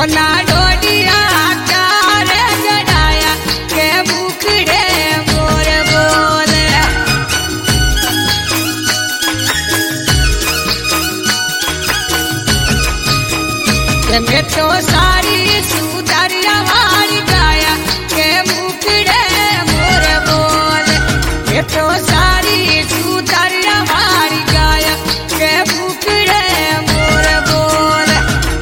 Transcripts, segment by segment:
सोना डोडिया चार गड़ाया के मुखड़े मोर बोले मैं तो सारी सुधरिया वाली गाया के मुखड़े मोर बोले मैं तो सारी सुधरिया वाली गाया के मुखड़े मोर बोले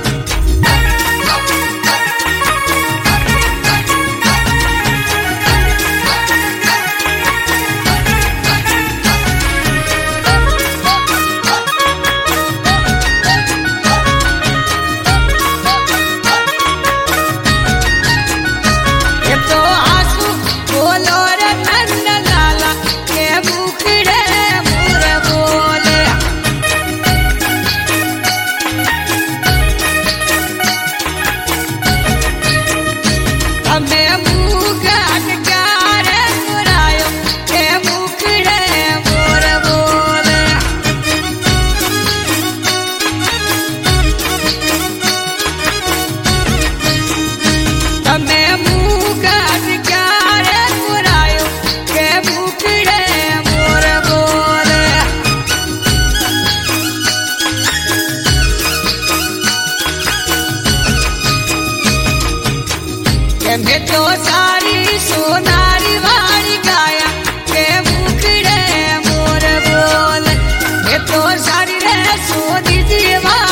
तो आंसू बोलो रे नंद लाला के मुखड़े मोर बोले हमें मुगान गारे मुरायो के मुखड़े मोर बोले हमें मुगान गारे मुरायो के मुखड़े मोर बोले मैं तो सारी सोनारी वाली गाया के मुखड़े मोर बोले मैं तो सारी रे सोनी दीवा